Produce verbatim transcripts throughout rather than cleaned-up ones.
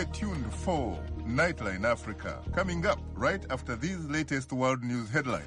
Stay tuned for Nightline Africa, coming up right after these latest world news headlines.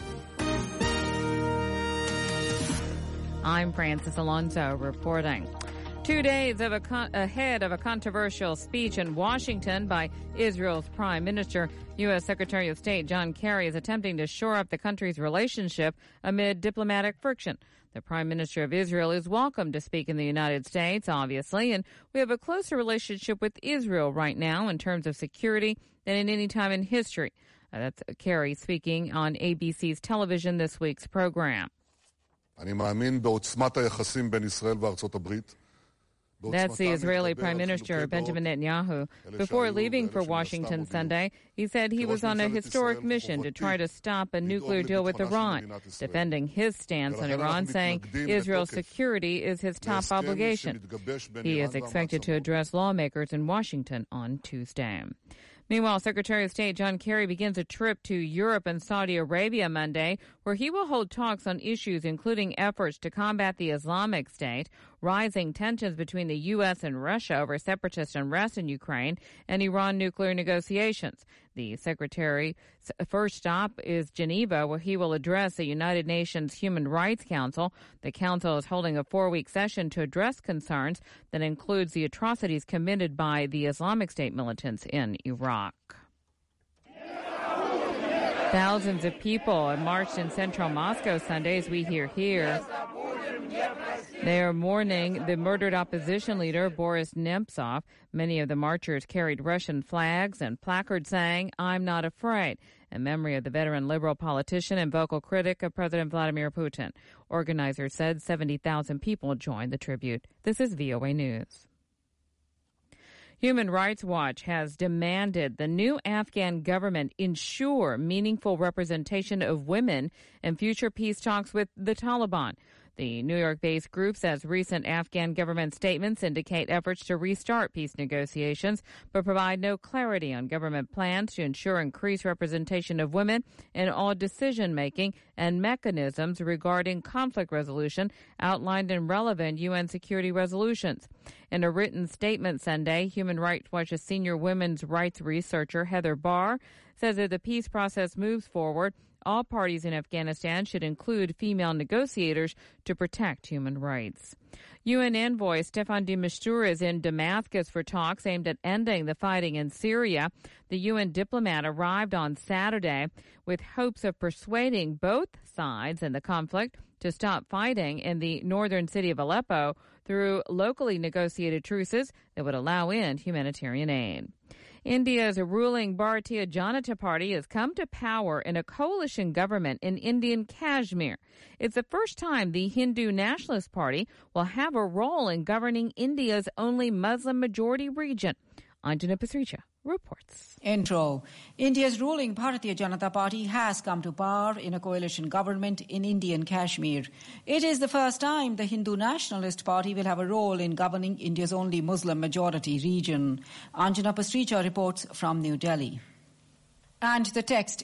I'm Francis Alonso reporting. Two days of a con- ahead of a controversial speech in Washington by Israel's Prime Minister, U S. Secretary of State John Kerry is attempting to shore up the country's relationship amid diplomatic friction. The Prime Minister of Israel is welcome to speak in the United States, obviously, and we have a closer relationship with Israel right now in terms of security than in any time in history. Uh, that's Kerry speaking on A B C's television this week's program. אני מאמין בעוצמת היחסים בין ישראל וארצות הברית. That's the Israeli Prime Minister Benjamin Netanyahu. Before leaving for Washington Sunday, he said he was on a historic mission to try to stop a nuclear deal with Iran, defending his stance on Iran, saying Israel's security is his top obligation. He is expected to address lawmakers in Washington on Tuesday. Meanwhile, Secretary of State John Kerry begins a trip to Europe and Saudi Arabia Monday, where he will hold talks on issues including efforts to combat the Islamic State, rising tensions between the U S and Russia over separatist unrest in Ukraine, and Iran nuclear negotiations. The Secretary's first stop is Geneva, where he will address the United Nations Human Rights Council. The council is holding a four-week session to address concerns that includes the atrocities committed by the Islamic State militants in Iraq. Thousands of people have marched in central Moscow Sunday, as we hear here. They are mourning the murdered opposition leader, Boris Nemtsov. Many of the marchers carried Russian flags and placards saying, "I'm not afraid," in memory of the veteran liberal politician and vocal critic of President Vladimir Putin. Organizers said seventy thousand people joined the tribute. This is V O A News. Human Rights Watch has demanded the new Afghan government ensure meaningful representation of women in future peace talks with the Taliban. The New York-based group says recent Afghan government statements indicate efforts to restart peace negotiations, but provide no clarity on government plans to ensure increased representation of women in all decision-making and mechanisms regarding conflict resolution outlined in relevant U N security resolutions. In a written statement Sunday, Human Rights Watch's senior women's rights researcher Heather Barr says that the peace process moves forward, all parties in Afghanistan should include female negotiators to protect human rights. U N envoy Staffan de Mistura is in Damascus for talks aimed at ending the fighting in Syria. The U N diplomat arrived on Saturday with hopes of persuading both sides in the conflict to stop fighting in the northern city of Aleppo through locally negotiated truces that would allow in humanitarian aid. India's ruling Bharatiya Janata Party has come to power in a coalition government in Indian Kashmir. It's the first time the Hindu Nationalist Party will have a role in governing India's only Muslim-majority region. Anjana Pasricha reports. Intro. India's ruling Bharatiya Janata Party has come to power in a coalition government in Indian Kashmir. It is the first time the Hindu Nationalist Party will have a role in governing India's only Muslim-majority region. Anjana Pasricha reports from New Delhi. And the text.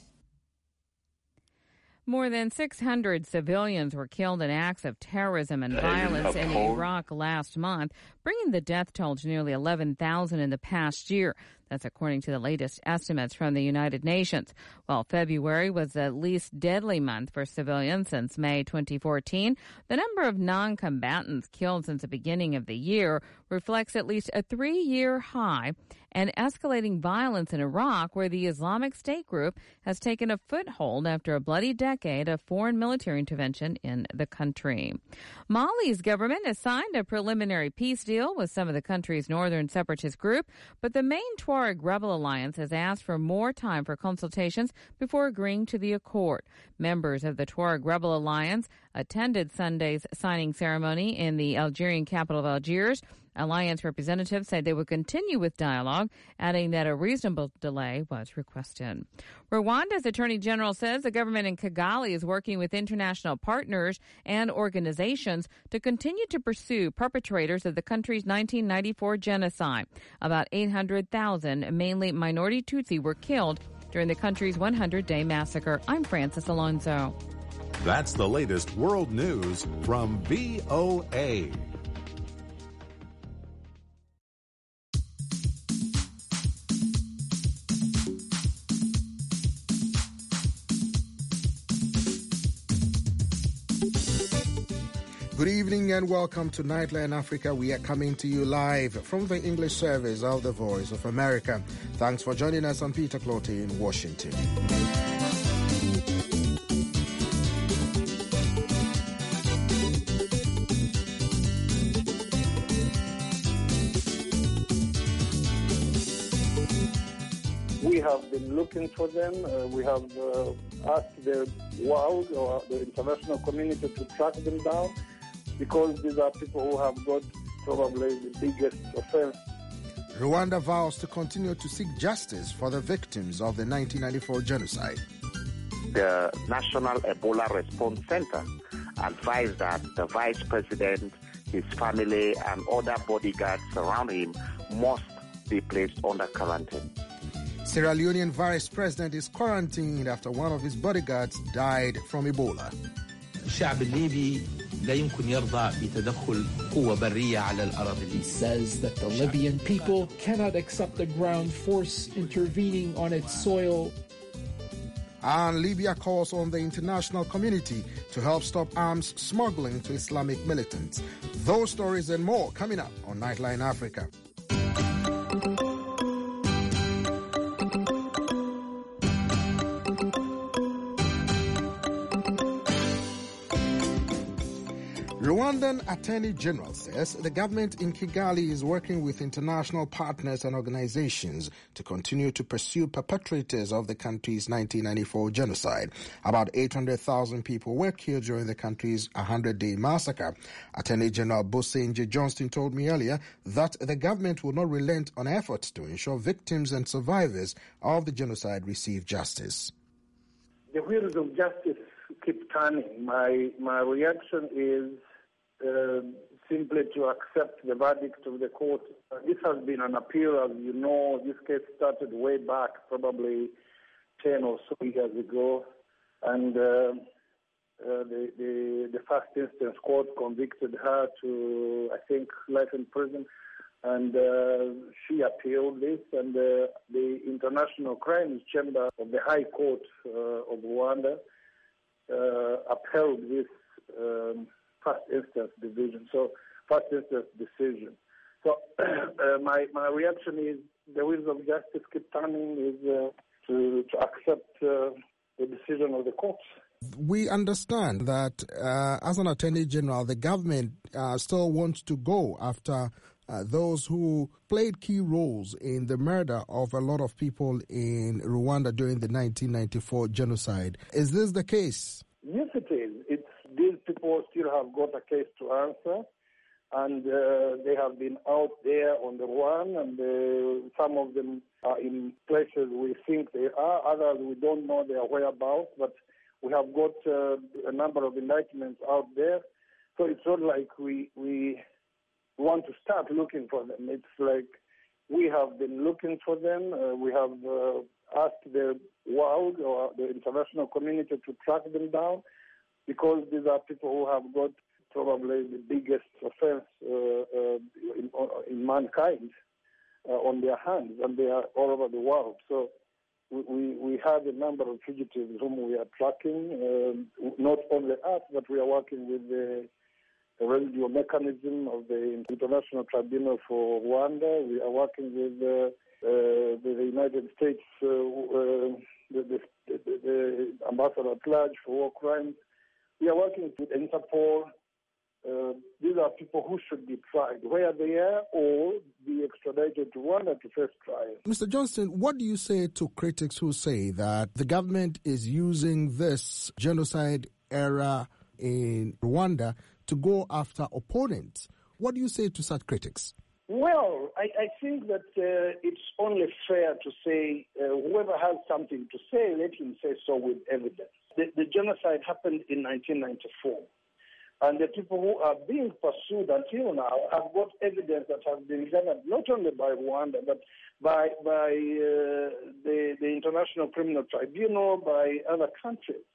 More than six hundred civilians were killed in acts of terrorism and violence in Iraq last month, bringing the death toll to nearly eleven thousand in the past year. That's according to the latest estimates from the United Nations. While February was the least deadly month for civilians since May twenty fourteen, the number of non-combatants killed since the beginning of the year reflects at least a three-year high and escalating violence in Iraq, where the Islamic State group has taken a foothold after a bloody decade of foreign military intervention in the country. Mali's government has signed a preliminary peace deal with some of the country's northern separatist group, but the main Tuareg rebel alliance has asked for more time for consultations before agreeing to the accord. Members of the Tuareg rebel alliance attended Sunday's signing ceremony in the Algerian capital of Algiers. Alliance representatives said they would continue with dialogue, adding that a reasonable delay was requested. Rwanda's Attorney General says the government in Kigali is working with international partners and organizations to continue to pursue perpetrators of the country's nineteen ninety-four genocide. About eight hundred thousand, mainly minority Tutsi, were killed during the country's hundred-day massacre. I'm Francis Alonso. That's the latest world news from V O A. Good evening and welcome to Nightline Africa. We are coming to you live from the English service of the Voice of America. Thanks for joining us. I'm Peter Clote in Washington. We have been looking for them. Uh, we have uh, asked the world or the international community to track them down, because these are people who have got probably the biggest offense. Rwanda vows to continue to seek justice for the victims of the nineteen ninety-four genocide. The National Ebola Response Center advised that the vice president, his family, and other bodyguards around him must be placed under quarantine. Sierra Leonean vice president is quarantined after one of his bodyguards died from Ebola. الشعب الليبي لا يمكن يرضى بتدخل قوة برية على الأراضي. He says that the Libyan people cannot accept the ground force intervening on its soil. And Libya calls on the international community to help stop arms smuggling to Islamic militants. Those stories and more coming up on Nightline Africa. Rwandan Attorney General says the government in Kigali is working with international partners and organizations to continue to pursue perpetrators of the country's nineteen ninety-four genocide. About eight hundred thousand people were killed during the country's hundred-day massacre. Attorney General Bosenje Johnston told me earlier that the government will not relent on efforts to ensure victims and survivors of the genocide receive justice. The wheels of justice keep turning. My, my reaction is Uh, simply to accept the verdict of the court. Uh, this has been an appeal, as you know. This case started way back, probably ten or so years ago, and uh, uh, the, the the first instance court convicted her to, I think, life in prison, and uh, she appealed this, and uh, the International Crimes Chamber of the High Court uh, of Rwanda uh, upheld this Um, first instance division, so first instance decision. So uh, my my reaction is the wheels of justice keep turning is uh, to to accept uh, the decision of the courts. We understand that uh, as an Attorney General, the government uh, still wants to go after uh, those who played key roles in the murder of a lot of people in Rwanda during the nineteen ninety-four genocide. Is this the case? Yes, it is. It's These people still have got a case to answer, and uh, they have been out there on the run, and uh, some of them are in places we think they are, others we don't know their whereabouts, but we have got uh, a number of indictments out there. So it's not like we, we want to start looking for them. It's like we have been looking for them. Uh, we have uh, asked the world or the international community to track them down, because these are people who have got probably the biggest offense uh, uh, in, in mankind uh, on their hands, and they are all over the world. So we, we, we have a number of fugitives whom we are tracking, um, not only us, but we are working with the, the residual mechanism of the International Tribunal for Rwanda. We are working with uh, uh, the United States, uh, uh, the, the, the, the ambassador at large for war crimes. We are working with Interpol. Uh, these are people who should be tried where they are or be extradited to Rwanda to face trial. Mister Johnston, what do you say to critics who say that the government is using this genocide era in Rwanda to go after opponents? What do you say to such critics? Well, I, I think that uh, it's only fair to say uh, whoever has something to say, let him say so with evidence. The, the genocide happened in nineteen ninety-four, and the people who are being pursued until now have got evidence that has been gathered not only by Rwanda, but by by uh, the, the International Criminal Tribunal, by other countries.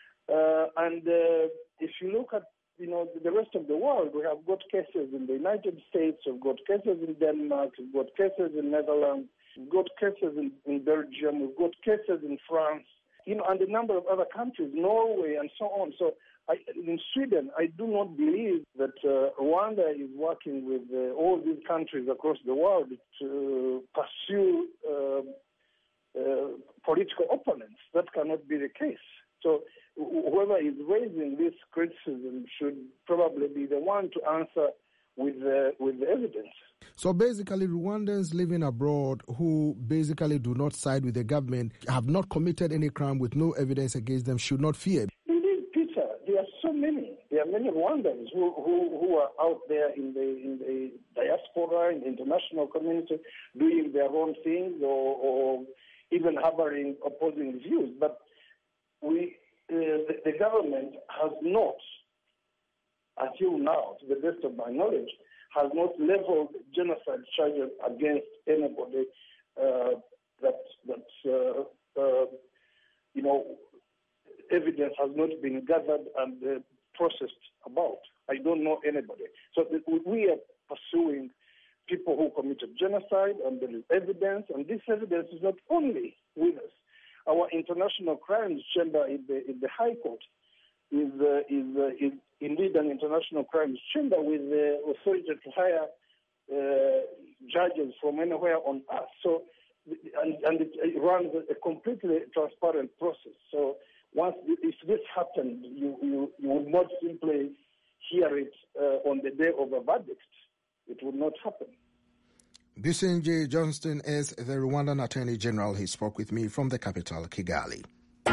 Uh, and uh, if you look at you know, the rest of the world, we have got cases in the United States, we've got cases in Denmark, we've got cases in Netherlands, we've got cases in, in Belgium, we've got cases in France, you know, and a number of other countries, Norway, and so on. So I, in Sweden, I do not believe that uh, Rwanda is working with uh, all these countries across the world to pursue uh, uh, political opponents. That cannot be the case. So whoever is raising this criticism should probably be the one to answer with uh, with the evidence. So basically, Rwandans living abroad who basically do not side with the government, have not committed any crime with no evidence against them, should not fear. Indeed, Peter, there are so many. There are many Rwandans who, who, who are out there in the in the diaspora, in the international community, doing their own things or, or even harboring opposing views. But we, uh, the, the government has not, until now, to the best of my knowledge, has not leveled genocide charges against anybody uh, that that uh, uh, you know evidence has not been gathered and uh, processed about. I don't know anybody. So th- we are pursuing people who committed genocide, and there is evidence, and this evidence is not only with us. Our International Crimes Chamber in the in the High Court is uh, is, uh, is indeed an international crimes chamber with the authority to hire uh, judges from anywhere on earth. So, and, and it, it runs a completely transparent process. So, once if this happened, you you, you would not simply hear it uh, on the day of a verdict. It would not happen. Bisenje Johnston is the Rwandan Attorney General. He spoke with me from the capital, Kigali.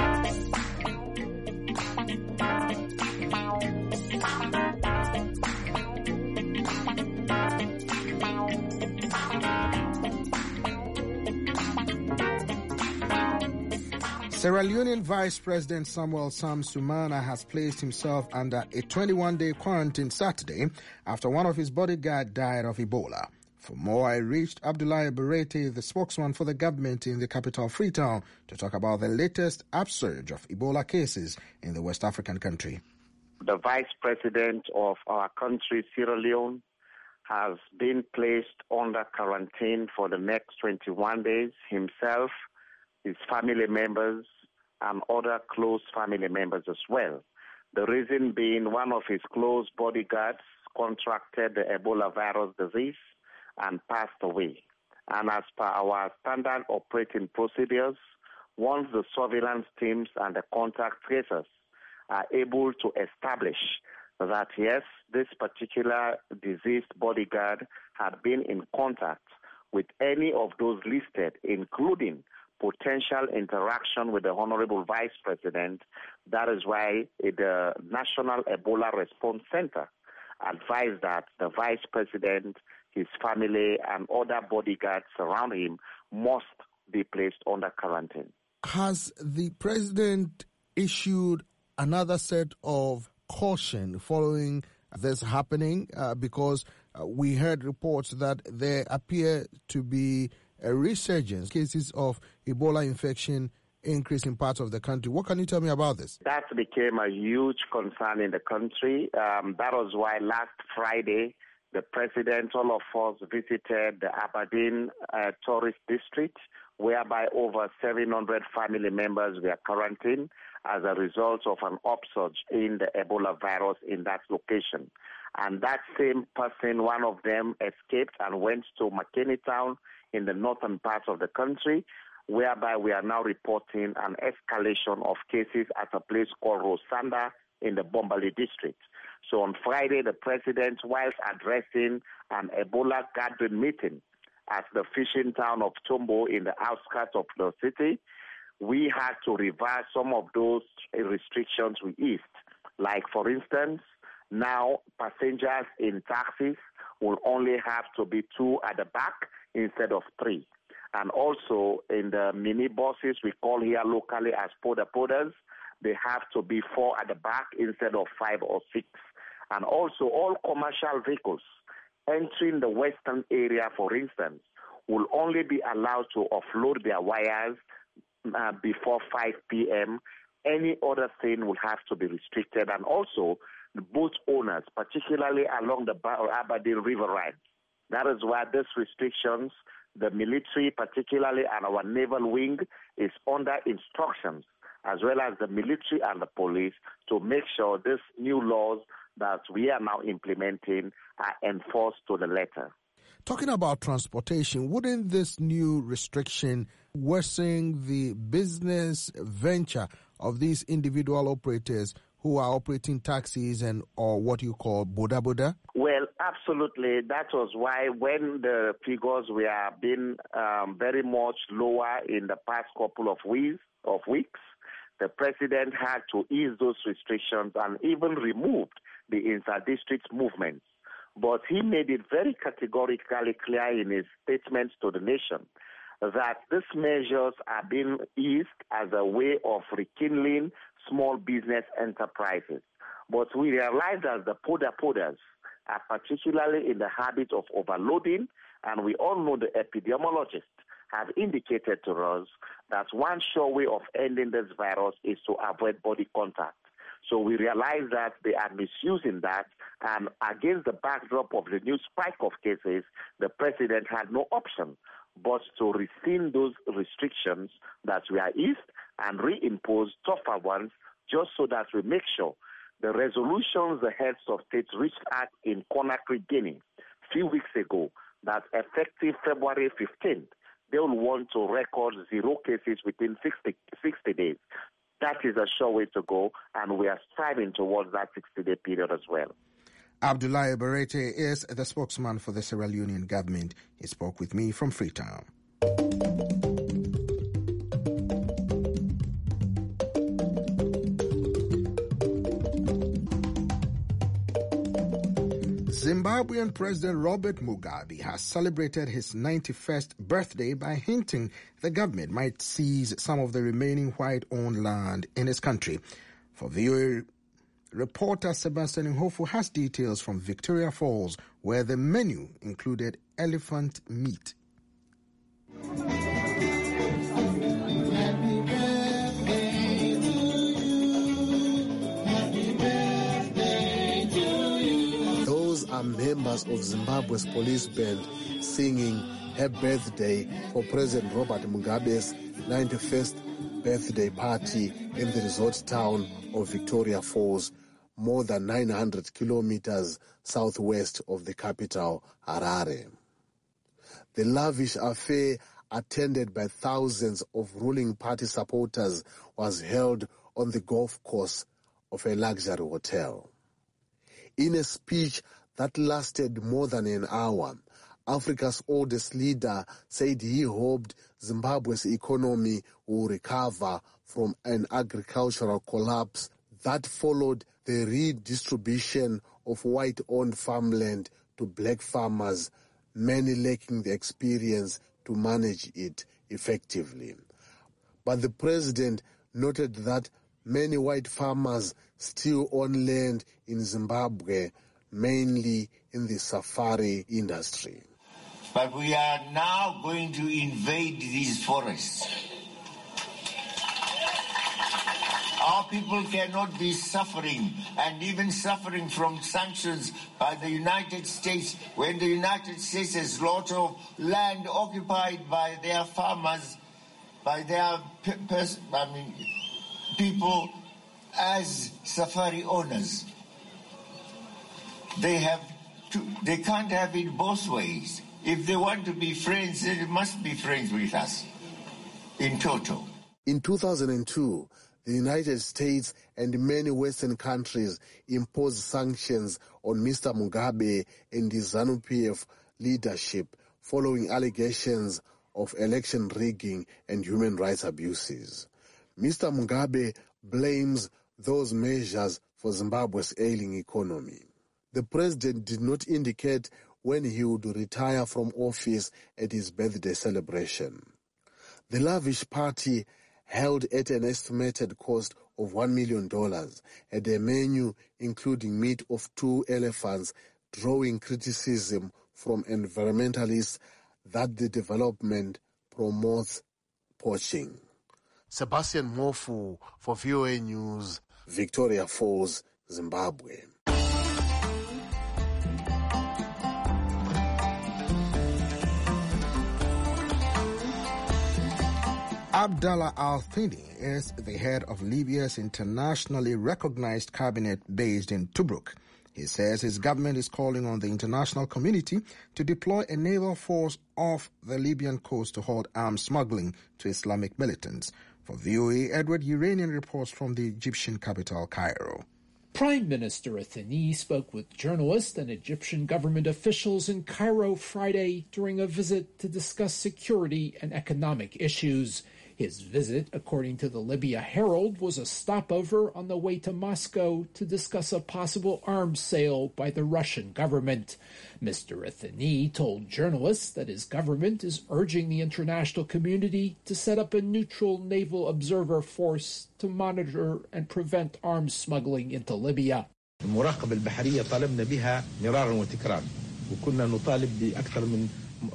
Sierra Leonean Vice President Samuel Sam Sumana has placed himself under a twenty-one day quarantine Saturday after one of his bodyguards died of Ebola. For more, I reached Abdoulaye Berete, the spokesman for the government in the capital Freetown, to talk about the latest upsurge of Ebola cases in the West African country. The Vice President of our country, Sierra Leone, has been placed under quarantine for the next twenty-one days, himself, his family members, and other close family members as well. The reason being one of his close bodyguards contracted the Ebola virus disease and passed away. And as per our standard operating procedures, once the surveillance teams and the contact tracers are able to establish that, yes, this particular deceased bodyguard had been in contact with any of those listed, including potential interaction with the Honorable Vice President, that is why the National Ebola Response Center advised that the Vice President, his family, and other bodyguards around him must be placed under quarantine. Has the President issued another set of caution following this happening? Uh, because uh, we heard reports that there appear to be a resurgence, cases of Ebola infection increase in parts of the country. What can you tell me about this? That became a huge concern in the country. Um, that was why last Friday, the President, all of us visited the Aberdeen uh, tourist district, whereby over seven hundred family members were quarantined as a result of an upsurge in the Ebola virus in that location. And that same person, one of them, escaped and went to McKinney Town in the northern parts of the country, whereby we are now reporting an escalation of cases at a place called Rosanda in the Bombali district. So on Friday, the President, whilst addressing an Ebola gathering meeting at the fishing town of Tombo in the outskirts of the city, we had to reverse some of those restrictions we eased. Like, for instance, now passengers in taxis will only have to be two at the back instead of three. And also in the minibuses we call here locally as poda podas, they have to be four at the back instead of five or six. And also all commercial vehicles entering the western area, for instance, will only be allowed to offload their wires uh, before five p.m. Any other thing will have to be restricted. And also the boat owners, particularly along the Aberdeen River Ride. That is why these restrictions, the military particularly and our naval wing, is under instructions as well as the military and the police, to make sure these new laws that we are now implementing are enforced to the letter. Talking about transportation, wouldn't this new restriction worsen the business venture of these individual operators who are operating taxis and or what you call boda boda? Well, absolutely. That was why when the figures were being um, very much lower in the past couple of weeks, of weeks, the president had to ease those restrictions and even removed the inter-district movements. But he made it very categorically clear in his statements to the nation that these measures are being eased as a way of rekindling small business enterprises. But we realize that the poda podas are particularly in the habit of overloading, and we all know the epidemiologists have indicated to us that one sure way of ending this virus is to avoid body contact. So we realize that they are misusing that, and against the backdrop of the new spike of cases, the president had no option but to rescind those restrictions that were eased and reimpose tougher ones, just so that we make sure the resolutions the heads of states reached at in Conakry, Guinea, a few weeks ago, that effective February fifteenth, they will want to record zero cases within sixty, sixty days. That is a sure way to go, and we are striving towards that sixty-day period as well. Abdoulaye Barete is the spokesman for the Sierra Leonean government. He spoke with me from Freetown. Zimbabwean President Robert Mugabe has celebrated his ninety-first birthday by hinting the government might seize some of the remaining white-owned land in his country. For V O A reporter Sebastian Nhofu has details from Victoria Falls, where the menu included elephant meat. Are members of Zimbabwe's police band singing Happy Birthday for President Robert Mugabe's ninety-first birthday party in the resort town of Victoria Falls, more than nine hundred kilometers southwest of the capital, Harare. The lavish affair, attended by thousands of ruling party supporters, was held on the golf course of a luxury hotel. In a speech that lasted more than an hour, Africa's oldest leader said he hoped Zimbabwe's economy will recover from an agricultural collapse that followed the redistribution of white-owned farmland to black farmers, many lacking the experience to manage it effectively. But the president noted that many white farmers still own land in Zimbabwe, mainly in the safari industry. But we are now going to invade these forests. Our people cannot be suffering, and even suffering from sanctions by the United States, when the United States has lots of land occupied by their farmers, by their pers- I mean, people as safari owners. They have to, they can't have it both ways. If they want to be friends, they must be friends with us in total. In two thousand two, the United States and many Western countries imposed sanctions on Mister Mugabe and his ZANU-P F leadership following allegations of election rigging and human rights abuses. Mister Mugabe blames those measures for Zimbabwe's ailing economy. The president did not indicate when he would retire from office at his birthday celebration. The lavish party, held at an estimated cost of one million dollars, had a menu including meat of two elephants, drawing criticism from environmentalists that the development promotes poaching. Sebastian Mofu for V O A News, Victoria Falls, Zimbabwe. Abdallah Al-Thani is the head of Libya's internationally recognized cabinet based in Tobruk. He says his government is calling on the international community to deploy a naval force off the Libyan coast to halt arms smuggling to Islamic militants. For V O A, Edward Uranian reports from the Egyptian capital, Cairo. Prime Minister Athani spoke with journalists and Egyptian government officials in Cairo Friday during a visit to discuss security and economic issues. His visit, according to the Libya Herald, was a stopover on the way to Moscow to discuss a possible arms sale by the Russian government. Mister Athani told journalists that his government is urging the international community to set up a neutral naval observer force to monitor and prevent arms smuggling into Libya. المراقبة البحرية طالبنا بها مرارا وتكرارا وكنا نطالب بأكثر من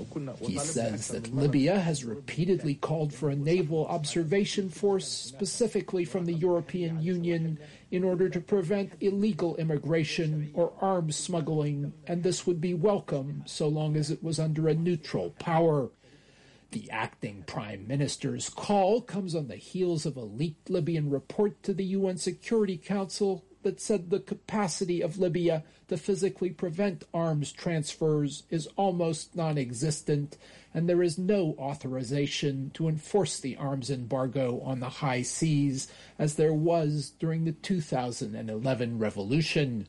He says that Libya has repeatedly called for a naval observation force specifically from the European Union in order to prevent illegal immigration or arms smuggling, and this would be welcome so long as it was under a neutral power. The acting prime minister's call comes on the heels of a leaked Libyan report to the U N Security Council that said the capacity of Libya to physically prevent arms transfers is almost non-existent, and there is no authorization to enforce the arms embargo on the high seas, as there was during the two thousand eleven revolution.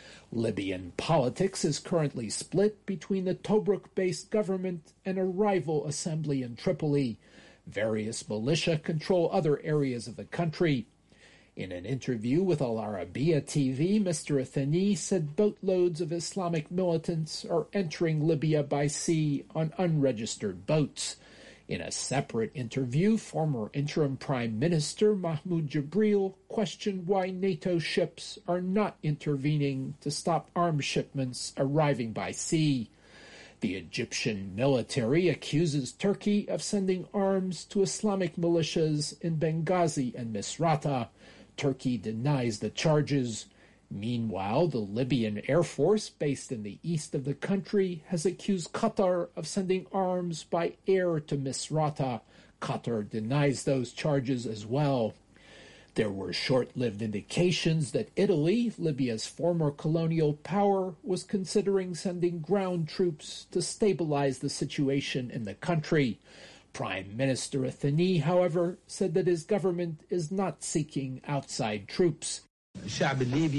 Libyan politics is currently split between the Tobruk-based government and a rival assembly in Tripoli. Various militia control other areas of the country. In an interview with Al Arabiya T V, Mister Athani said boatloads of Islamic militants are entering Libya by sea on unregistered boats. In a separate interview, former interim Prime Minister Mahmoud Jibril questioned why NATO ships are not intervening to stop arms shipments arriving by sea. The Egyptian military accuses Turkey of sending arms to Islamic militias in Benghazi and Misrata. Turkey denies the charges. Meanwhile, the Libyan Air Force, based in the east of the country, has accused Qatar of sending arms by air to Misrata. Qatar denies those charges as well. There were short-lived indications that Italy, Libya's former colonial power, was considering sending ground troops to stabilize the situation in the country. Prime Minister Athani, however, said that his government is not seeking outside troops. He says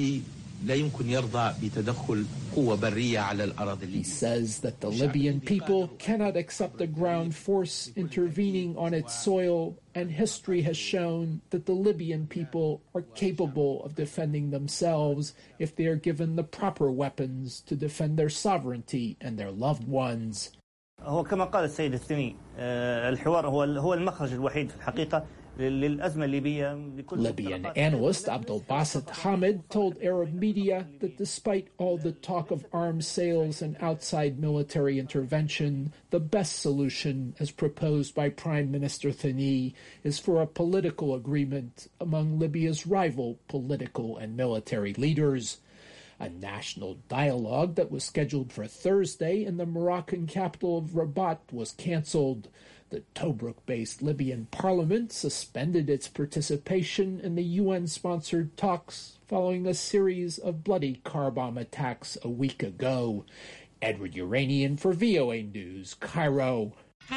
that the Libyan people cannot accept a ground force intervening on its soil, and history has shown that the Libyan people are capable of defending themselves if they are given the proper weapons to defend their sovereignty and their loved ones. هو كما قال السيد الثني الحوار هو هو المخرج الوحيد في الحقيقة للأزمة الليبية. Libyan analyst Abdel Basit Hamid told Arab media that despite all the talk of arms sales and outside military intervention, the best solution, as proposed by Prime Minister Thani, is for a political agreement among Libya's rival political and military leaders. A national dialogue that was scheduled for Thursday in the Moroccan capital of Rabat was cancelled. The Tobruk-based Libyan parliament suspended its participation in the U N-sponsored talks following a series of bloody car bomb attacks a week ago. Edward Uranian for V O A News, Cairo.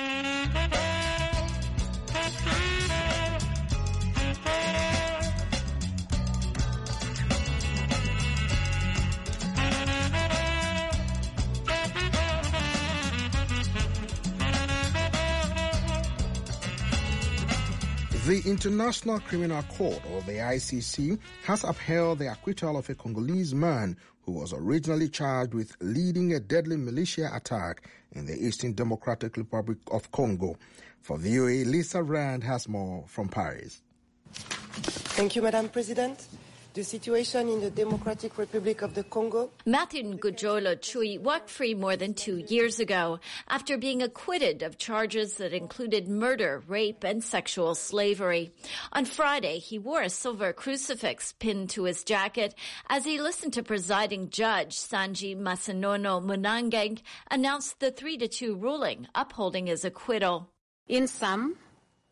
The International Criminal Court, or the I C C, has upheld the acquittal of a Congolese man who was originally charged with leading a deadly militia attack in the Eastern Democratic Republic of Congo. For V O A, Lisa Rand has more from Paris. Thank you, Madam President. The situation in the Democratic Republic of the Congo. Matthew Ngujolo Chui walked free more than two years ago after being acquitted of charges that included murder, rape, and sexual slavery. On Friday, he wore a silver crucifix pinned to his jacket as he listened to presiding judge Sanji Masanono Munangeng announce the three to two ruling upholding his acquittal. In sum,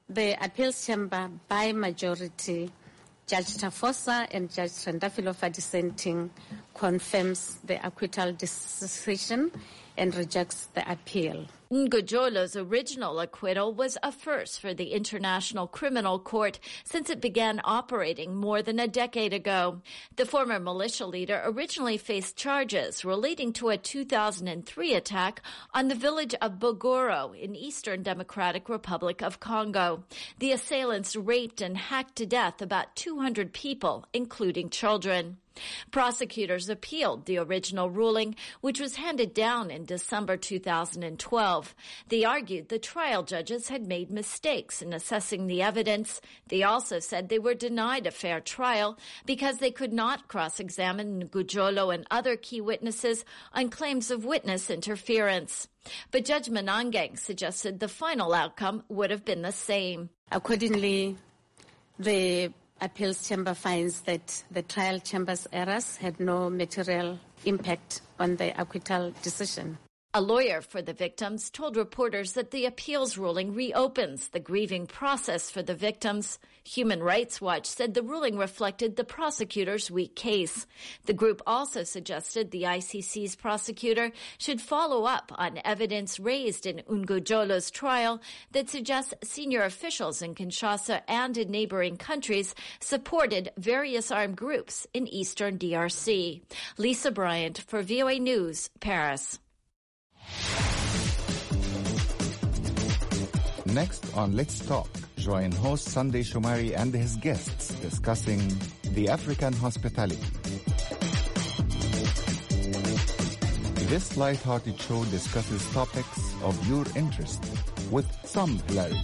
The appeals chamber, by majority, Judge Tafosa and Judge Trendafilo dissenting, confirms the acquittal decision and rejects the appeal. Ngujolo's original acquittal was a first for the International Criminal Court since it began operating more than a decade ago. The former militia leader originally faced charges relating to a two thousand three attack on the village of Bogoro in Eastern Democratic Republic of Congo. The assailants raped and hacked to death about two hundred people, including children. Prosecutors appealed the original ruling, which was handed down in December two thousand twelve. They argued the trial judges had made mistakes in assessing the evidence. They also said they were denied a fair trial because they could not cross-examine Ngujolo and other key witnesses on claims of witness interference. But Judge Manangang suggested the final outcome would have been the same. Accordingly, the appeals chamber finds that the trial chamber's errors had no material impact on the acquittal decision. A lawyer for the victims told reporters that the appeals ruling reopens the grieving process for the victims. Human Rights Watch said the ruling reflected the prosecutor's weak case. The group also suggested the I C C's prosecutor should follow up on evidence raised in Ngujolo's trial that suggests senior officials in Kinshasa and in neighboring countries supported various armed groups in eastern D R C. Lisa Bryant for V O A News, Paris. Next on Let's Talk, join host Sunday Shomari and his guests discussing the African hospitality. This light-hearted show discusses topics of your interest with some hilarity.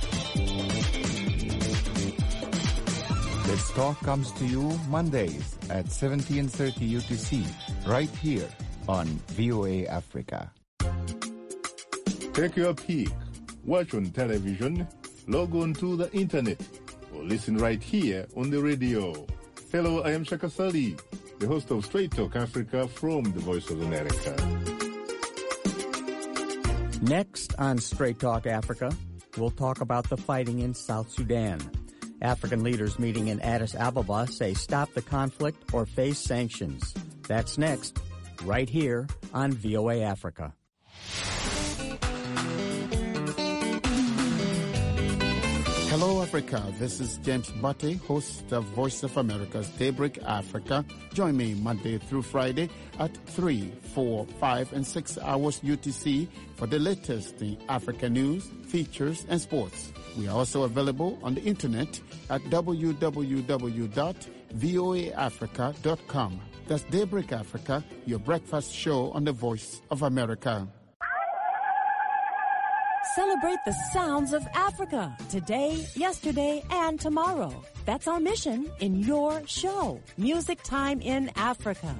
Let's Talk comes to you Mondays at seventeen thirty U T C, right here on V O A Africa. Take your pick. Watch on television, log on to the internet, or listen right here on the radio. Hello, I am Shaka Sali, the host of Straight Talk Africa from the Voice of America. Next on Straight Talk Africa, we'll talk about the fighting in South Sudan. African leaders meeting in Addis Ababa say stop the conflict or face sanctions. That's next, right here on V O A Africa. Hello, Africa. This is James Butte, host of Voice of America's Daybreak Africa. Join me Monday through Friday at three, four, five, and six hours U T C for the latest in African news, features, and sports. We are also available on the internet at w w w dot v o a africa dot com. That's Daybreak Africa, your breakfast show on the Voice of America. Celebrate the sounds of Africa today, yesterday, and tomorrow. That's our mission in your show, Music Time in Africa.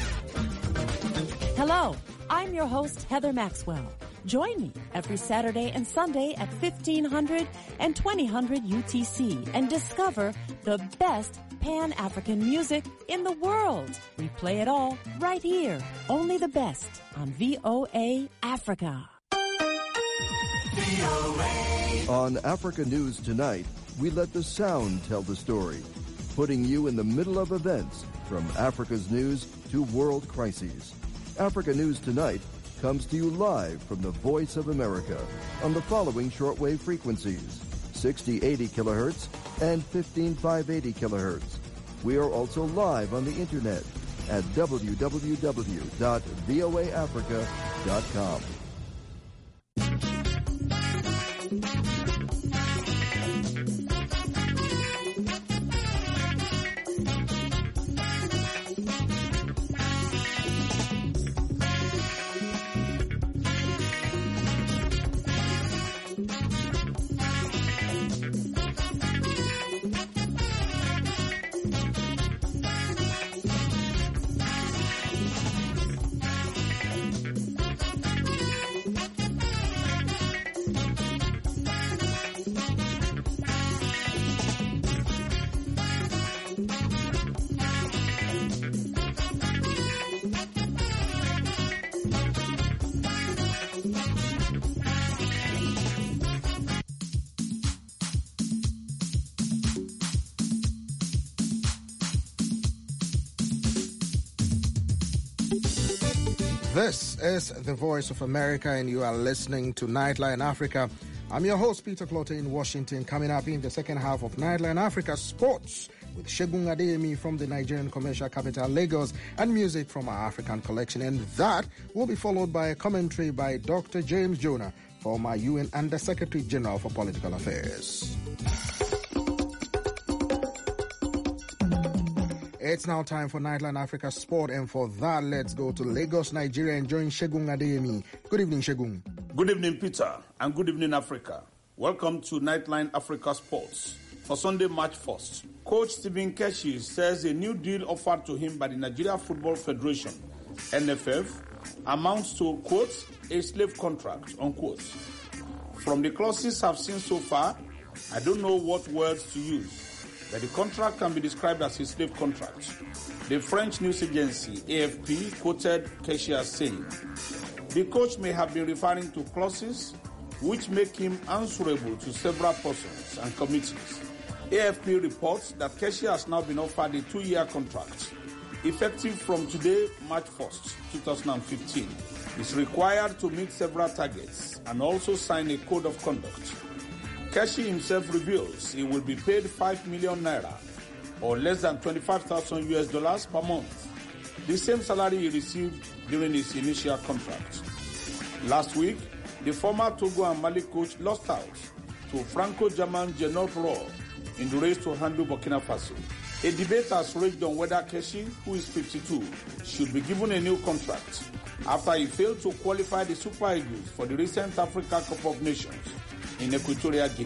Hello, I'm your host, Heather Maxwell. Join me every Saturday and Sunday at fifteen hundred and twenty hundred U T C and discover the best Pan-African music in the world. We play it all right here. Only the best on V O A Africa. On Africa News Tonight, we let the sound tell the story, putting you in the middle of events from Africa's news to world crises. Africa News Tonight comes to you live from the Voice of America on the following shortwave frequencies, sixty eighty kilohertz and fifteen five eighty kilohertz. We are also live on the internet at w w w dot v o a africa dot com. This is the Voice of America, and you are listening to Nightline Africa. I'm your host, Peter Clote in Washington. Coming up in the second half of Nightline Africa Sports with Segun Adeyemi from the Nigerian commercial capital, Lagos, and music from our African collection. And that will be followed by a commentary by Doctor James Jonah, former U N Under-Secretary General for Political Affairs. It's now time for Nightline Africa Sport, and for that, let's go to Lagos, Nigeria, and join Segun Adeyemi. Good evening, Segun. Good evening, Peter, and good evening, Africa. Welcome to Nightline Africa Sports. For Sunday, March first, Coach Stephen Keshi says a new deal offered to him by the Nigeria Football Federation, N F F, amounts to, quote, a slave contract, unquote. From the clauses I've seen so far, I don't know what words to use, but the contract can be described as a slave contract. The French news agency, A F P, quoted Keshi as saying, the coach may have been referring to clauses which make him answerable to several persons and committees. A F P reports that Keshi has now been offered a two-year contract, effective from today, March first, twenty fifteen. He's required to meet several targets and also sign a code of conduct. Keshi himself reveals he will be paid five million naira, or less than twenty-five thousand U S dollars per month, the same salary he received during his initial contract. Last week, the former Togo and Mali coach lost out to Franco-German Gernot Rohr in the race to handle Burkina Faso. A debate has raged on whether Keshi, who is fifty-two, should be given a new contract after he failed to qualify the Super Eagles for the recent Africa Cup of Nations in Equatorial Guinea.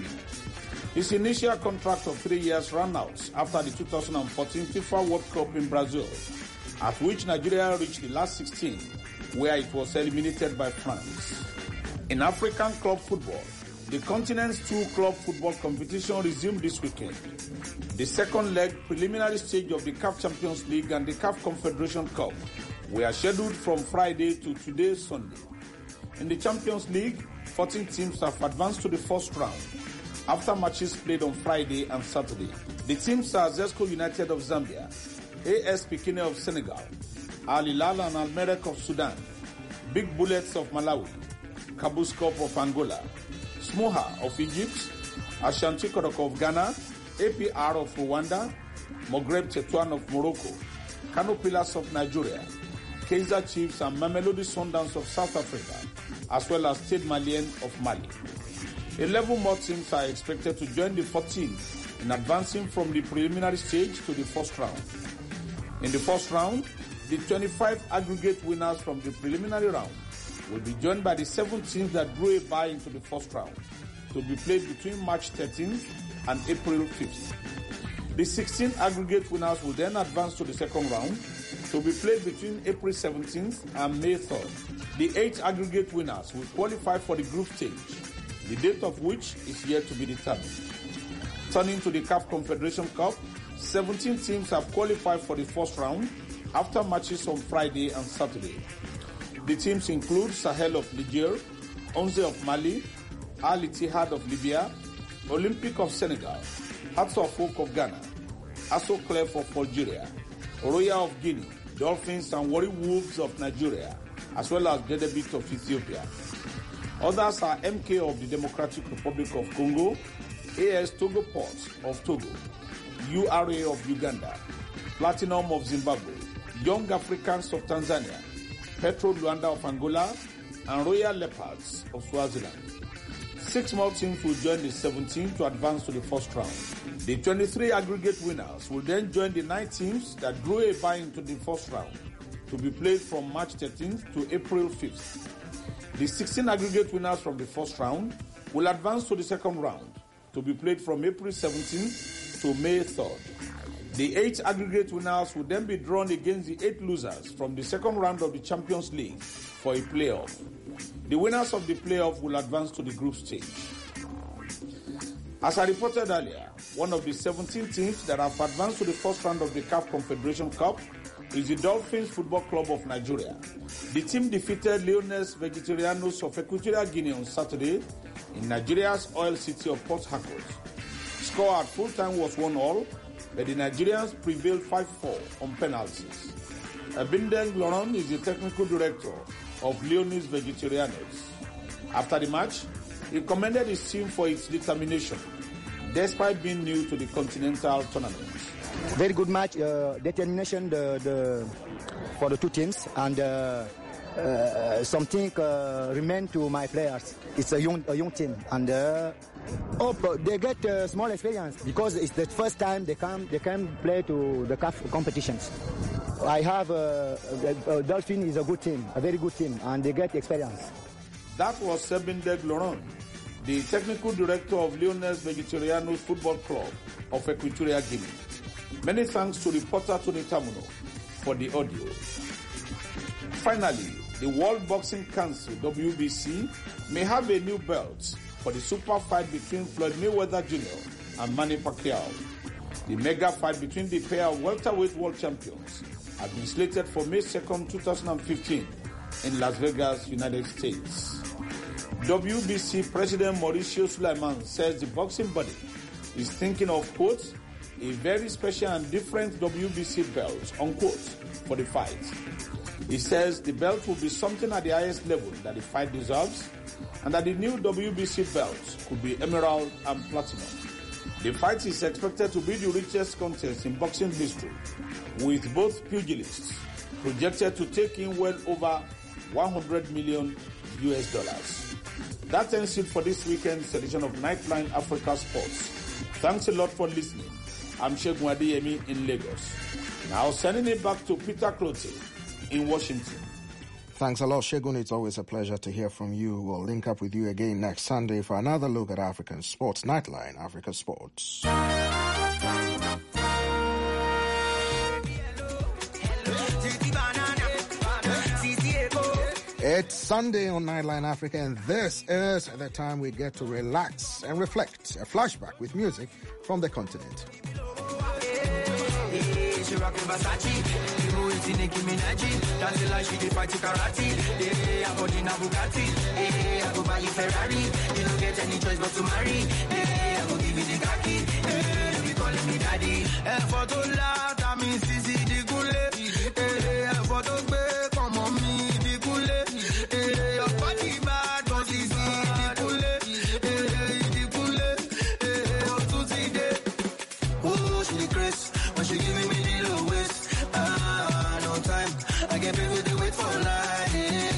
His initial contract of three years ran out after the two thousand fourteen FIFA World Cup in Brazil, at which Nigeria reached the last sixteen, where it was eliminated by France. In African club football, the continent's two club football competition resumed this weekend. The second leg preliminary stage of the C A F Champions League and the C A F Confederation Cup were scheduled from Friday to today, Sunday. In the Champions League, fourteen teams have advanced to the first round after matches played on Friday and Saturday. The teams are Zesco United of Zambia, A S Pikine of Senegal, Al Hilal and Al Merrek of Sudan, Big Bullets of Malawi, Cabus Corp of Angola, Smoha of Egypt, Ashanti Kotoko of Ghana, A P R of Rwanda, Maghreb Tetuan of Morocco, Kano Pillars of Nigeria, Kaizer Chiefs and Mamelodi Sundowns of South Africa, as well as Stade Malien of Mali. Eleven more teams are expected to join the fourteen in advancing from the preliminary stage to the first round. In the first round, the twenty-five aggregate winners from the preliminary round will be joined by the seven teams that drew a bye into the first round, to be played between March thirteenth and April fifth. The sixteen aggregate winners will then advance to the second round, to be played between April seventeenth and May third. The eight aggregate winners will qualify for the group stage, the date of which is yet to be determined. Turning to the C A F Confederation Cup, seventeen teams have qualified for the first round after matches on Friday and Saturday. The teams include Sahel of Niger, Onze of Mali, Al Ittihad of Libya, Olympic of Senegal, Hearts of Oak of Ghana, Asso Clef of Algeria, Royal of Guinea, Dolphins and Warri Wolves of Nigeria, as well as Dedebiit of Ethiopia. Others are M K of the Democratic Republic of Congo, A S Togo Port of Togo, U R A of Uganda, Platinum of Zimbabwe, Young Africans of Tanzania, Petro Luanda of Angola, and Royal Leopards of Swaziland. Six more teams will join the seventeen to advance to the first round. The twenty-three aggregate winners will then join the nine teams that drew a bye into the first round, to be played from March thirteenth to April fifth. The sixteen aggregate winners from the first round will advance to the second round, to be played from April seventeenth to May third. The eight aggregate winners will then be drawn against the eight losers from the second round of the Champions League for a playoff. The winners of the playoff will advance to the group stage. As I reported earlier, one of the seventeen teams that have advanced to the first round of the C A F Confederation Cup is the Dolphins Football Club of Nigeria. The team defeated Leones Vegetarianos of Equatorial Guinea on Saturday in Nigeria's oil city of Port Harcourt. Score at full time was one all, but the Nigerians prevailed five four on penalties. Abindeng Laurent is the technical director of Leonis Vegetarianos. After the match, he commended his team for its determination, despite being new to the continental tournament. Very good match, uh, determination the, the, for the two teams, and uh, uh, something uh, remain to my players. It's a young, a young team, and uh, hope they get uh, small experience because it's the first time they come they can play to the C A F competitions. I have uh, uh, Dolphin is a good team, a very good team, and they get experience. That was Sebindeg Laurent, the technical director of Leones Vegetarianos Football Club of Equatorial Guinea. Many thanks to reporter Tony Tamuno for the audio. Finally, the World Boxing Council, W B C, may have a new belt for the super fight between Floyd Mayweather Junior and Manny Pacquiao. The mega fight between the pair of welterweight world champions has been slated for May second, twenty fifteen in Las Vegas, United States. W B C President Mauricio Sulaiman says the boxing body is thinking of, quote, a very special and different W B C belt, unquote, for the fight. He says the belt will be something at the highest level that the fight deserves, and that the new W B C belt could be emerald and platinum. The fight is expected to be the richest contest in boxing history, with both pugilists projected to take in well over one hundred million U S dollars. That ends it for this weekend's edition of Nightline Africa Sports. Thanks a lot for listening. I'm Shegun Adeyemi in Lagos. Now sending it back to Peter Clote in Washington. Thanks a lot, Shegun. It's always a pleasure to hear from you. We'll link up with you again next Sunday for another look at African sports. Nightline Africa Sports. It's Sunday on Nightline Africa, and this is the time we get to relax and reflect. A flashback with music from the continent. She rockin' Versace, you know it's Nicki Minaj. Dancing like she did fight karate. Yeah, I bought in a Bugatti. Yeah, I go buy you Ferrari. You don't get any choice but to marry. Yeah, I go give you the khaki. Yeah, you be calling me daddy. Eh, photo la, that means Sisi di Gule. Eh, photo be, come on me di Gule. Eh, your body bad, but Sisi di Gule. Eh, di Gule. Eh, oh, to see day. Oh, she the grace. When she giving me the lowest, ah, no time. I get paid with the wait for life.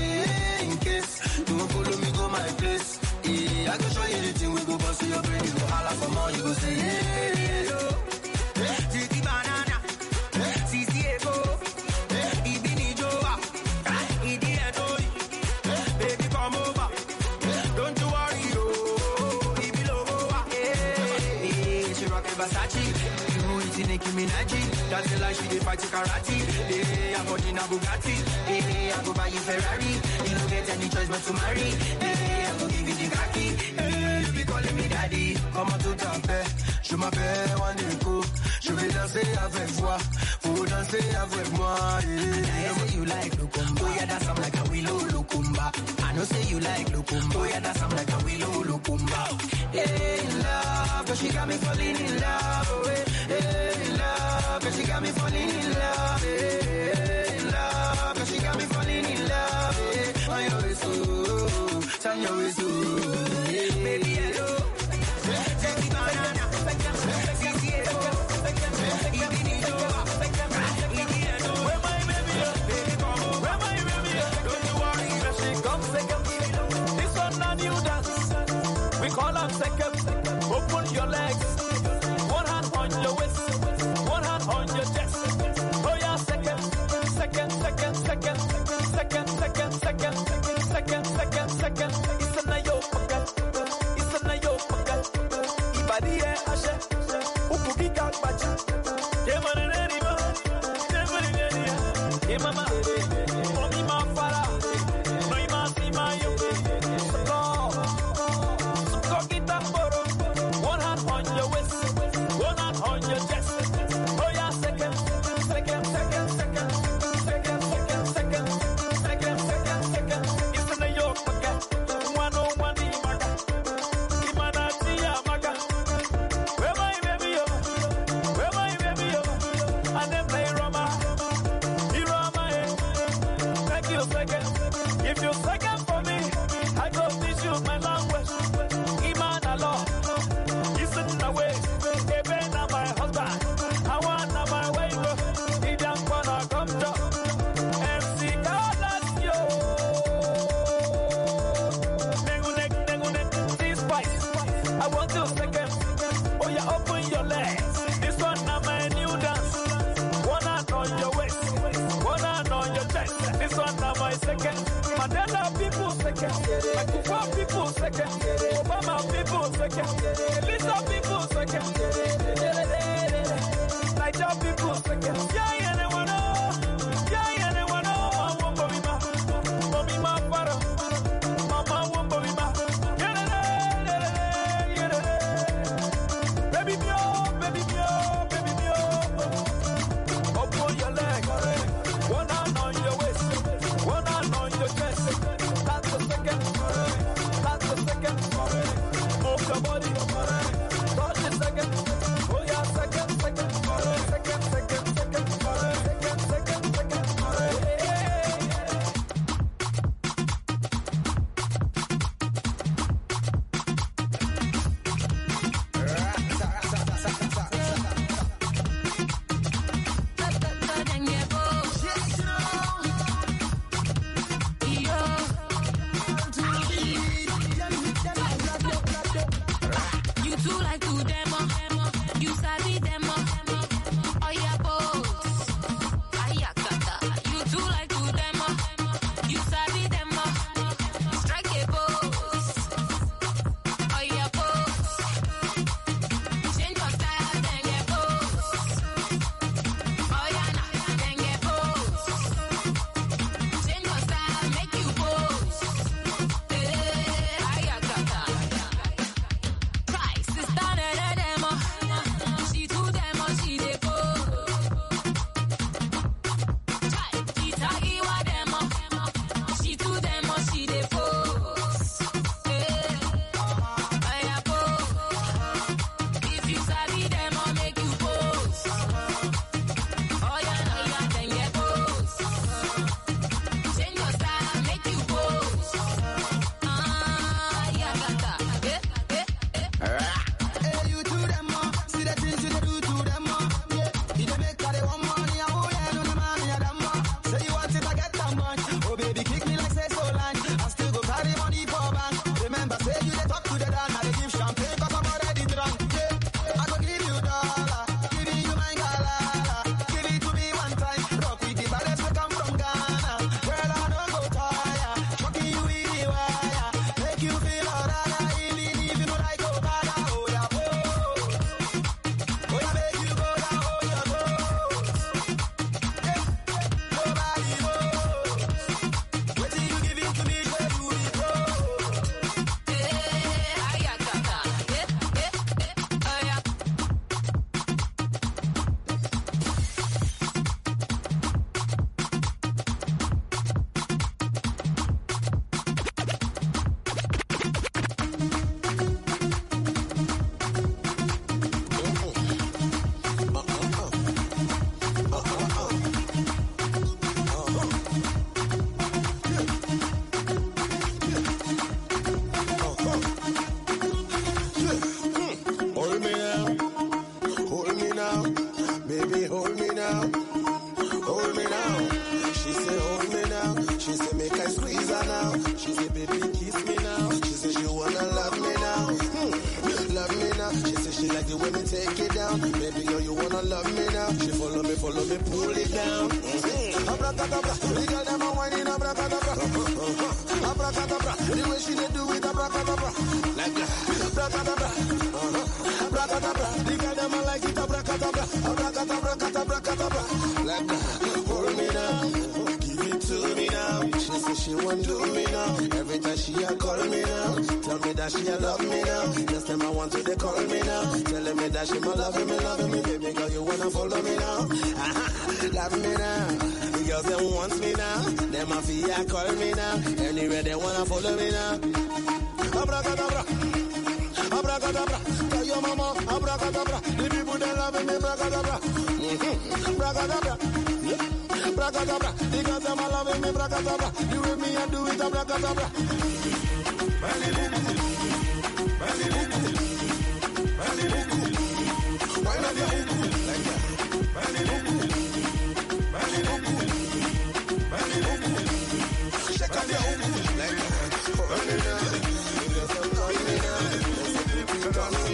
In case you won't follow me, go my place. Yeah, I go show you the thing, we go bust your brain. You go holla for more, you go say, yeah, hello. Titi banana, Sisi ego, Ibini Joa, Idi Edori, baby come over. Don't you worry, oh, Ibi Logoa, yeah. She rockin' Versace. Nicki Minaj, dancing like she did fight karate. Yeah, I bought in a Bugatti. Yeah, I go buy you Ferrari. You don't get any choice but to marry. Yeah, I go give you the khaki. Yeah, you be calling me daddy. Come on to taper, je m'appelle Waneko. Je vais danser avec toi, faut danser avec moi. Yeah, I say you like Lukumba. Oh yeah, that's I'm like a willow Lukumba. I know say you like Lukumba. Oh yeah, that's I'm like a willow Lukumba. Yeah, in love, but she got me falling in love. Oh, yeah. In love, cause she got me falling in love, yeah. In love, cause she got me falling in love, yeah. On your way so, turn your way so, yeah. Baby, hello, take the banana, Sisi hello, Ibini Joa, Idi hello, where my baby, baby come over, where my baby, don't you worry, when she comes second, this one a new dance, we call her second, open your legs, one hand on your waist. On your chest, oh yeah, second, second, second, second, second, second, second, second, second, second. It's a nayo pocket, it's a nayo pocket. Ibadi e ashe, ukuki kakbacha. Kema nene ma, kema nene ya. Kema ma, omi ma fara, noi ma si ma yo. Soko, soko kita boro. One hand on your waist, one hand on your chest. Where my two seconds. Oh, yeah, open your legs. This one now my new dance. One hand on your waist, one hand on your chest. This one now my second. Mandela people second. Akufa people second. Obama people second. Elisa people second. Niger people second. Yeah, yeah, they wanna. Yeah, yeah, they wanna. Mama, mommy, ma, mommy, ma, para. Mama, mommy, ma. Baby, yo, baby, yo, baby, yo. Open your leg. One hand on your waist, one hand on your chest. That's the second. That's the second. Move your body. Touch the second. Oh yeah, second, second, second, second, second, second, second, second, You too like to demo, you sabi demo. Oh yeah, pose. Ayakata. You too like to demo, you sabi demo. Strike a pose. Oh yeah, pose. Change your style, then get pose. Oh yeah, nah, then get pose. Change your style, make you pose. Eh, ayakata. Price is done at a demo. She too demo, she dey go. Chai, she taggy wa demo. She too demo, she dey pose. Eh, aya pose. If you sabi demo, make you pose. Oh yeah, no yeah, then get pose. Change your style, make you pose. Ah, yeah, gata. Eh, eh, eh. Hey, you to them, uh, see the things you dey do to them, uh, yeah. You dey make her they want money, and oh yeah, no, no, man, yeah, them, uh. Say you want it, I get that much. Oh baby, kick me like say so long. I still go carry money for bank. Remember, say you dey talk to the dan, I dey give champagne 'cause I'm already drunk. Yeah, I go give you dollar, giving you my galala. Give it to me one time, rock with the baddest we come from Ghana. Girl, I don't go tire, chucking you in the wire, make you feel alright, even if you don't like Obama. Oh yeah, pose. Oh yeah, make you go down, oh yeah, pose. Yeah, nobody knows. Wait till you give it to me, say you be pro. Eh, ayakata. Eh, eh, eh. Oh yeah. Hold me now, hold me now, baby, hold me now, hold me now. She say hold me now, she say make I squeeze her now. She say baby kiss me now, she say she wanna love me now, hmm. Love me now. She say she like the way me take it down, baby girl you wanna love me now. She follow me, follow me, pull it down. Mm-hmm. Abracadabra, the girl them a whining abracadabra, abracadabra. The way she dey do it abracadabra, like that, abracadabra. Abracadabra, the girl them a like it, abracadabra, abracadabra, abracadabra, like that. Hold me now, give it to me now. She say she want to me now. Every time she a call me now, tell me that she a love me now. Just time I want to they call me now, telling me that she my loving me, loving me, baby girl you wanna follow me now. Love me now, the girls them want me now. Them a feel call me now, anywhere they wanna follow me now. Abracadabra. Abracadabra, tell your mama, abracadabra. The people they love me, abracadabra. Mm-hmm. Abracadabra, yeah. Abracadabra. The girls them a loving me, abracadabra. You with me and do it, abracadabra. Why not your uku like that? Check out your uku like that. Run it down. Come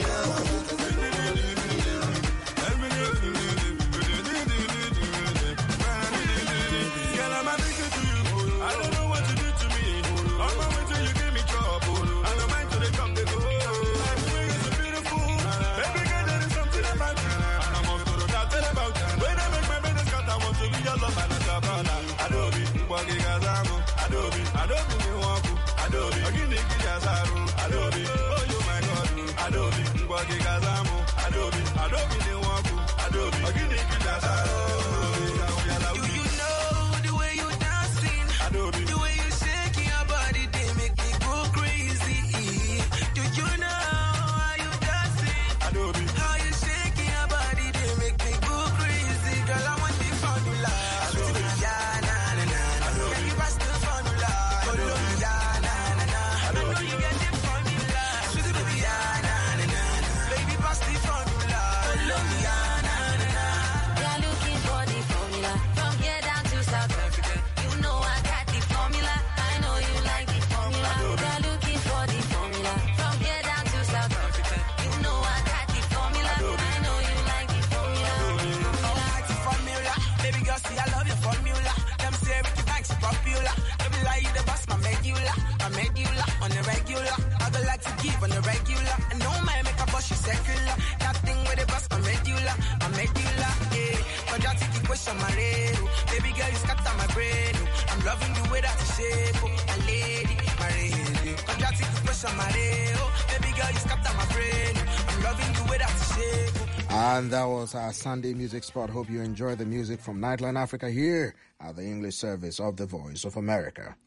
Wagi Gazamu, Adobe, Adobe, they want to, Adobe, Agini Kidazaro. Do you know the way you dancing? Adobe. The way you shaking your body, they make me go crazy. Do you know how you dancing? Adobe. How you shaking your body, they make me go crazy. Girl, I want the formula. Adobe. Yeah, na, na, na, na. Can you pass the formula? Adobe. Yeah, na, na, na. I know you get the formula. Adobe. Yeah, na, na, na. Baby, pass the formula. Adobe. Yeah, na, na, na. You're looking for the formula from here down to South Africa. You know I got the formula. I know you like the formula. You're looking for the formula from here down to South Africa. You know I got the formula. I know you like the formula. I like the formula. Baby girl, see, I love your formula. Them say Ricky Banks is popular. Baby, like you the boss, my medulla. My medulla on the regular. I go like to give on the regular. And no man make a boss, you secular. That thing with the boss, my medulla. My medulla, yeah. Quadratic equation, my real. Baby girl, you scatter my brain. oh. I'm loving the way that you shape. Oh, my lady, my real. Quadratic equation, my real. Baby girl, you scatter my brain. oh. I'm loving the way that you shape. Oh. And that was our Sunday music spot. Hope you enjoy the music from Nightline Africa here at the English service of the Voice of America.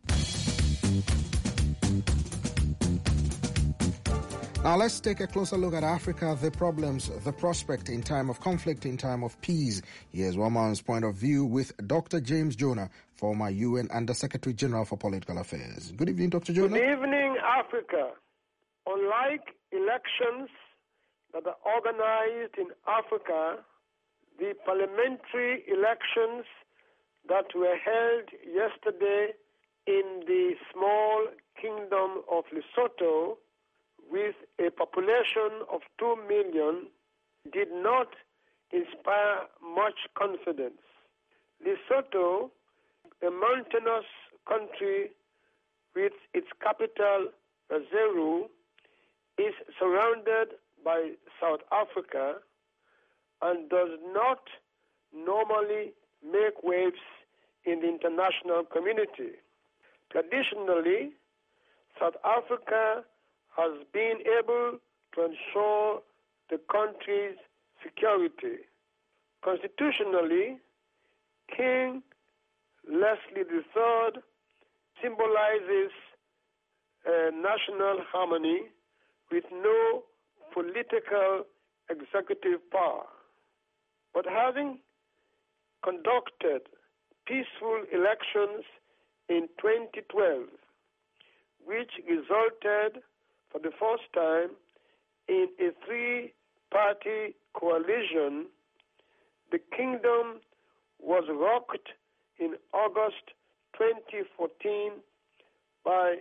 Now let's take a closer look at Africa, the problems, the prospect in time of conflict, in time of peace. Here's one man's point of view with Doctor James Jonah, former U N Under-Secretary General for Political Affairs. Good evening, Doctor Jonah. Good evening, Africa. Unlike elections that are organized in Africa, the parliamentary elections that were held yesterday in the small kingdom of Lesotho, with a population of two million, did not inspire much confidence. Lesotho, a mountainous country with its capital, Maseru, is surrounded by South Africa and does not normally make waves in the international community. Traditionally, South Africa has been able to ensure the country's security. Constitutionally, King Leslie the Third symbolizes uh, national harmony with no political executive power. But having conducted peaceful elections in twenty twelve, which resulted for the first time in a three-party coalition, the kingdom was rocked in August twenty fourteen by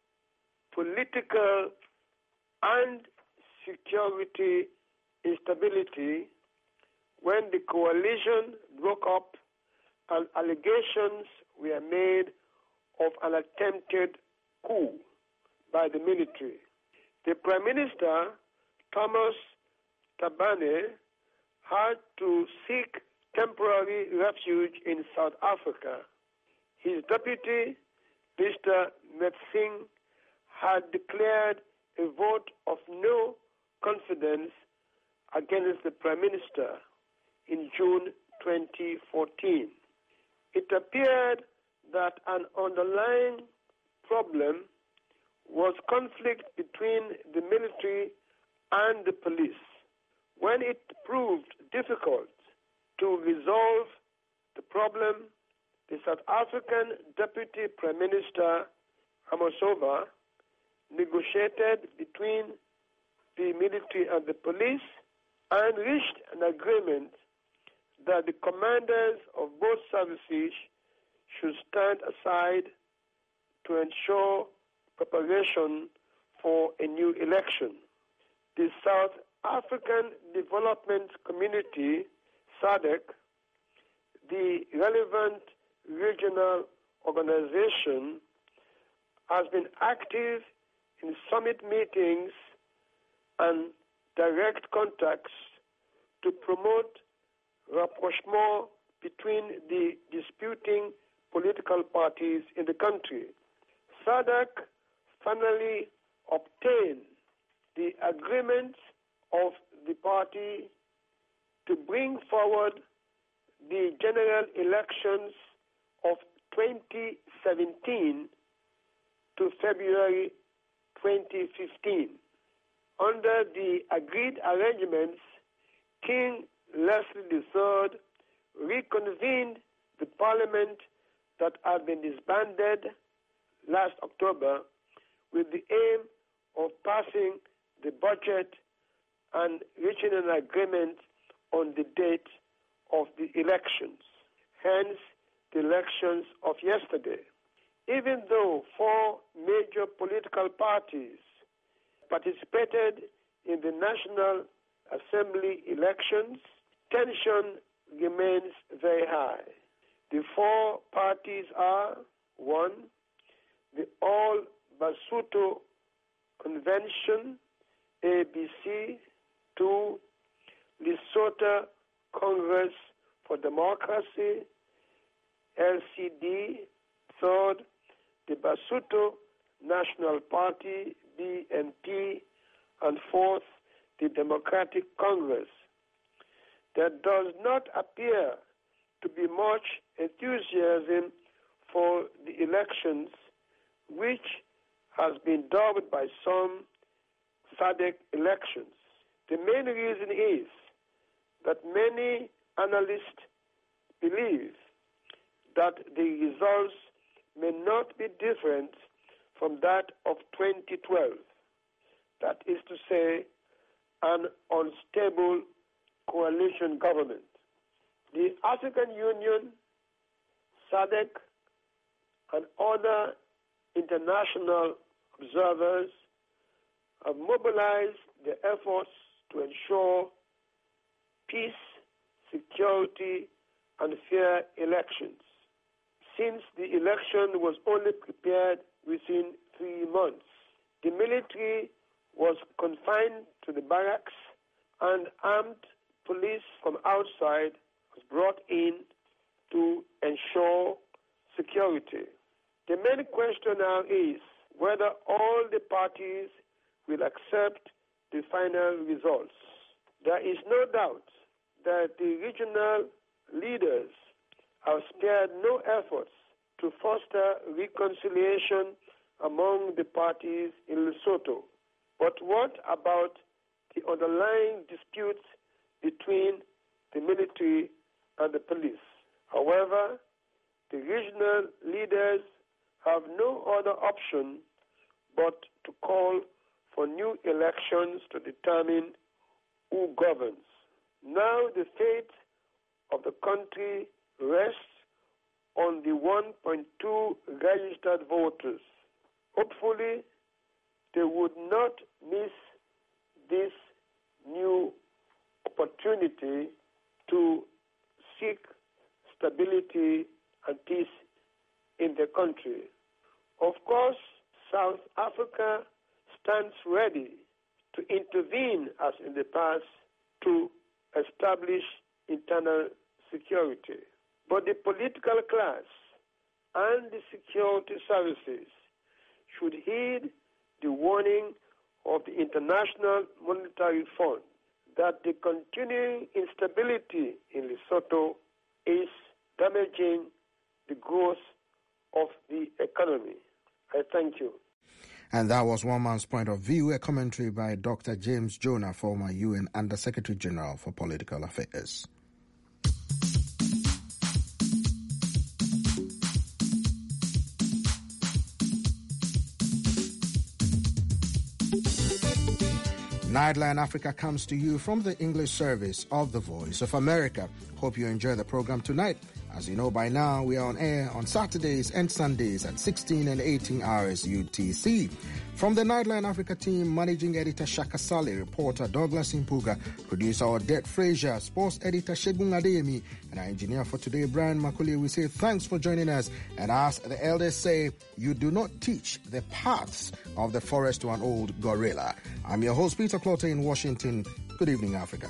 political and security instability when the coalition broke up and allegations were made of an attempted coup by the military. The Prime Minister, Thomas Thabane, had to seek temporary refuge in South Africa. His deputy, Mister Metsing, had declared a vote of no confidence against the Prime Minister in June twenty fourteen. It appeared that an underlying problem was conflict between the military and the police. When it proved difficult to resolve the problem, the South African Deputy Prime Minister, Ramasova, negotiated between the military and the police and reached an agreement that the commanders of both services should stand aside to ensure preparation for a new election. The South African Development Community, SADC, the relevant regional organization, has been active in summit meetings and direct contacts to promote rapprochement between the disputing political parties in the country. SADC finally obtained the agreement of the party to bring forward the general elections of twenty seventeen to February twenty fifteen. Under the agreed arrangements, King Leslie the Third reconvened the parliament that had been disbanded last October with the aim of passing the budget and reaching an agreement on the date of the elections, hence the elections of yesterday. Even though four major political parties participated in the National Assembly elections, tension remains very high. The four parties are: one, the All Basotho Convention, A B C; two, Lesotho Congress for Democracy, L C D; third, the Basotho National Party, B N P; and fourth, the Democratic Congress. There does not appear to be much enthusiasm for the elections, which has been dubbed by some SADC elections. The main reason is that many analysts believe that the results may not be different from that of twenty twelve. That is to say, an unstable coalition government. The African Union, SADC, and other international observers have mobilized their efforts to ensure peace, security, and fair elections. Since the election was only prepared within three months, the military was confined to the barracks and armed police from outside was brought in to ensure security. The main question now is whether all the parties will accept the final results. There is no doubt that the regional leaders have spared no efforts to foster reconciliation among the parties in Lesotho. But what about the underlying disputes between the military and the police? However, the regional leaders have no other option but to call for new elections to determine who governs. Now the fate of the country rests on the one point two registered voters. Hopefully, they would not miss this new opportunity to seek stability and peace in the country. Of course, South Africa stands ready to intervene as in the past to establish internal security. But the political class and the security services should heed the warning of the International Monetary Fund that the continuing instability in Lesotho is damaging the growth of the economy. I thank you. And that was one man's point of view, a commentary by Doctor James Jonah, former U N Under-Secretary General for Political Affairs. Nightline Africa comes to you from the English service of the Voice of America. Hope you enjoy the program tonight. As you know by now, we are on air on Saturdays and Sundays at sixteen and eighteen hours U T C. From the Nightline Africa team, Managing Editor Shaka Sale, reporter Douglas Impuga, producer Odette Frazier, sports editor Shegun Adeyemi, and our engineer for today, Brian Makuli, we say thanks for joining us. And as the elders say, you do not teach the paths of the forest to an old gorilla. I'm your host, Peter Clotter in Washington. Good evening, Africa.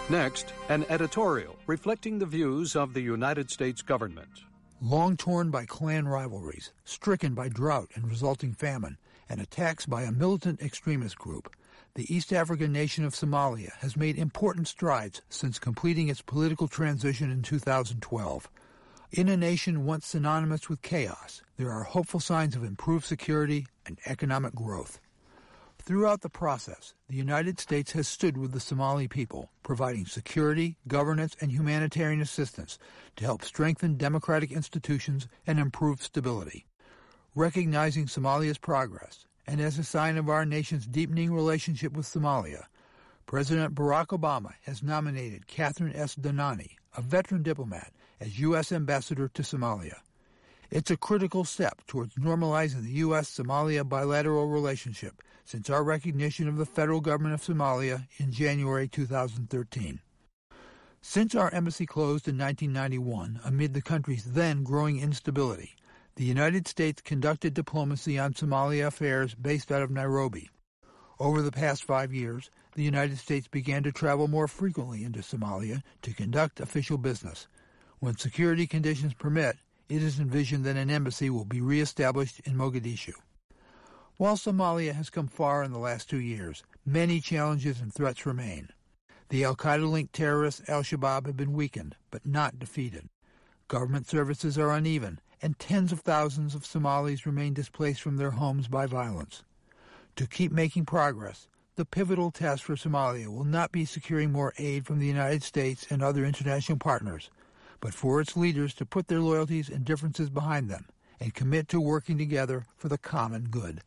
Next, an editorial reflecting the views of the United States government. Long torn by clan rivalries, stricken by drought and resulting famine, and attacks by a militant extremist group, the East African nation of Somalia has made important strides since completing its political transition in two thousand twelve. In a nation once synonymous with chaos, there are hopeful signs of improved security and economic growth. Throughout the process, the United States has stood with the Somali people, providing security, governance, and humanitarian assistance to help strengthen democratic institutions and improve stability. Recognizing Somalia's progress, and as a sign of our nation's deepening relationship with Somalia, President Barack Obama has nominated Catherine S. Donani, a veteran diplomat, as U S Ambassador to Somalia. It's a critical step towards normalizing the U S Somalia bilateral relationship since our recognition of the federal government of Somalia in January two thousand thirteen. Since our embassy closed in nineteen ninety-one amid the country's then growing instability, the United States conducted diplomacy on Somalia affairs based out of Nairobi. Over the past five years, the United States began to travel more frequently into Somalia to conduct official business. When security conditions permit, it is envisioned that an embassy will be reestablished in Mogadishu. While Somalia has come far in the last two years, many challenges and threats remain. The al-Qaeda-linked terrorists al-Shabaab have been weakened, but not defeated. Government services are uneven, and tens of thousands of Somalis remain displaced from their homes by violence. To keep making progress, the pivotal task for Somalia will not be securing more aid from the United States and other international partners, but for its leaders to put their loyalties and differences behind them and commit to working together for the common good.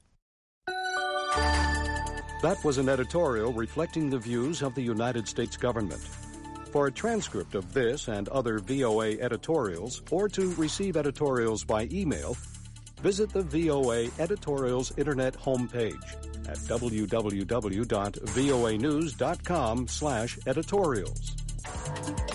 That was an editorial reflecting the views of the United States government. For a transcript of this and other V O A editorials, or to receive editorials by email, visit the V O A Editorials Internet homepage at w w w dot voa news dot com slash editorials.